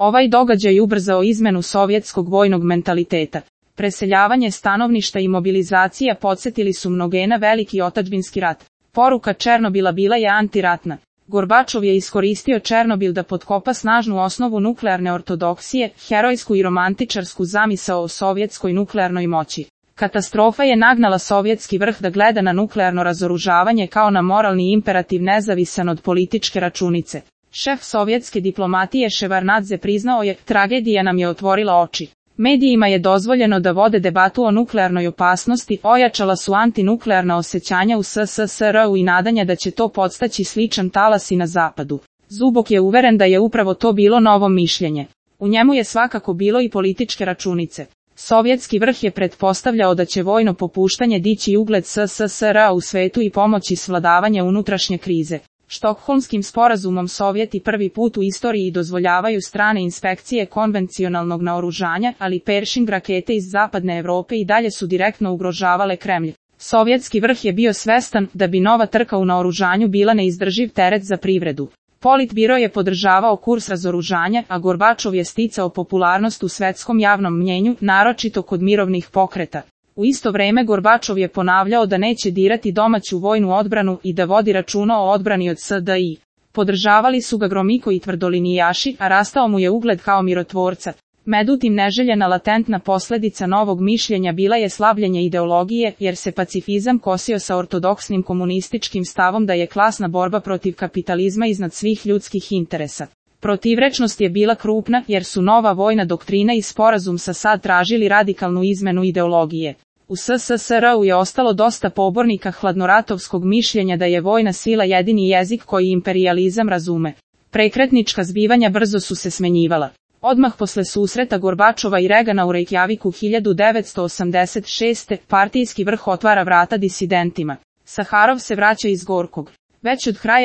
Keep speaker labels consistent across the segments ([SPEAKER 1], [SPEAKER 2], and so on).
[SPEAKER 1] Ovaj događaj ubrzao izmenu sovjetskog vojnog mentaliteta. Preseljavanje stanovništa i mobilizacija podsjetili su mnoge na veliki otadžbinski rat. Poruka Černobila bila je antiratna. Gorbačov je iskoristio Černobil da potkopa snažnu osnovu nuklearne ortodoksije, herojsku i romantičarsku zamisao o sovjetskoj nuklearnoj moći. Katastrofa je nagnala sovjetski vrh da gleda na nuklearno razoružavanje kao na moralni imperativ nezavisan od političke računice. Šef sovjetske diplomatije Ševarnadze priznao je, tragedija nam je otvorila oči. Medijima je dozvoljeno da vode debatu o nuklearnoj opasnosti, ojačala su antinuklearna osjećanja u SSSR-u i nadanja da će to podstaći sličan talas i na zapadu. Zubok je uveren da je upravo to bilo novo mišljenje. U njemu je svakako bilo i političke računice. Sovjetski vrh je pretpostavljao da će vojno popuštanje dići ugled SSSR-a u svetu i pomoći svladavanje unutrašnje krize. Štokholmskim sporazumom Sovjeti prvi put u istoriji dozvoljavaju strane inspekcije konvencionalnog naoružanja, ali Pershing rakete iz zapadne Europe i dalje su direktno ugrožavale Kremlj. Sovjetski vrh je bio svestan da bi nova trka u naoružanju bila neizdrživ teret za privredu. Politbiro je podržavao kurs razoružanja, a Gorbačov je sticao popularnost u svetskom javnom mnjenju, naročito kod mirovnih pokreta. U isto vreme Gorbačov je ponavljao da neće dirati domaću vojnu odbranu i da vodi računa o odbrani od SDI. Podržavali su ga Gromyko i tvrdolinijaši, a rastao mu je ugled kao mirotvorca. Međutim, neželjena latentna posljedica novog mišljenja bila je slabljenje ideologije, jer se pacifizam kosio sa ortodoksnim komunističkim stavom da je klasna borba protiv kapitalizma iznad svih ljudskih interesa. Protivrečnost je bila krupna, jer su nova vojna doktrina i sporazum sa SAD tražili radikalnu izmenu ideologije. U SSSR-u je ostalo dosta pobornika hladnoratovskog mišljenja da je vojna sila jedini jezik koji imperijalizam razume. Prekretnička zbivanja brzo su se smenjivala. Odmah posle susreta Gorbačova i Regana u Reykjaviku 1986. partijski vrh otvara vrata disidentima. Saharov se vraća iz Gorkog. Već od kraja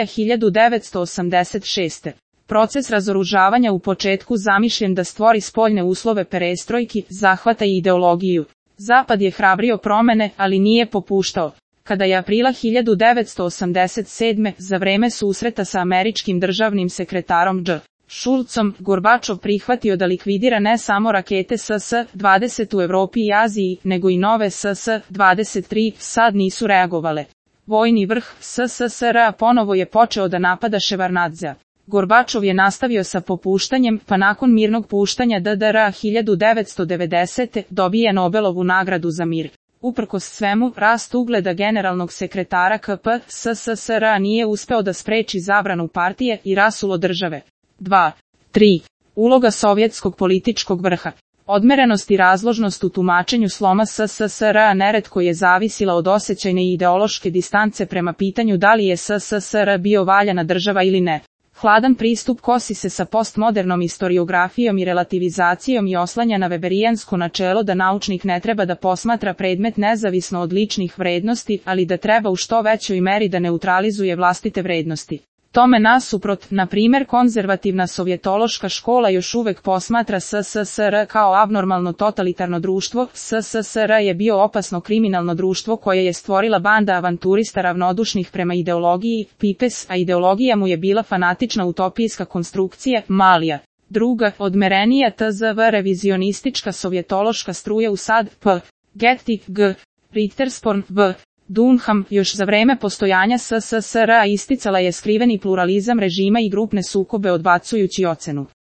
[SPEAKER 1] 1986. Proces razoružavanja u početku zamišljen da stvori spoljne uslove perestrojki, zahvata i ideologiju. Zapad je hrabrio promene, ali nije popuštao. Kada je aprila 1987. za vreme susreta sa američkim državnim sekretarom J. Šulcom, Gorbačov prihvatio da likvidira ne samo rakete SS-20 u Evropi i Aziji, nego i nove SS-23, SAD nisu reagovale. Vojni vrh SSSR-a ponovo je počeo da napada Ševarnadzea. Gorbačov je nastavio sa popuštanjem, pa nakon mirnog puštanja DDR-a 1990. dobije Nobelovu nagradu za mir. Uprkos svemu, rast ugleda generalnog sekretara KP SSSR-a nije uspeo da spreči zabranu partije i rasulo države. 2. 3. Uloga sovjetskog političkog vrha. Odmerenost i razložnost u tumačenju sloma SSSR-a neretko je zavisila od osjećajne i ideološke distance prema pitanju da li je SSSR bio valjana država ili ne. Hladan pristup kosi se sa postmodernom istoriografijom i relativizacijom i oslanja na weberijansko načelo da naučnik ne treba da posmatra predmet nezavisno od ličnih vrednosti, ali da treba u što većoj meri da neutralizuje vlastite vrednosti. Tome nasuprot, na primjer, konzervativna sovjetološka škola još uvek posmatra SSSR kao abnormalno totalitarno društvo. SSSR je bio opasno kriminalno društvo koje je stvorila banda avanturista ravnodušnih prema ideologiji, Pipes, a ideologija mu je bila fanatična utopijska konstrukcija, Malija. Druga, odmerenija tzv. Revizionistička sovjetološka struja u SAD, P. Getty, G. Richtersporn, V. Dunham, još za vreme postojanja SSSR-a isticala je skriveni pluralizam režima i grupne sukobe odbacujući ocenu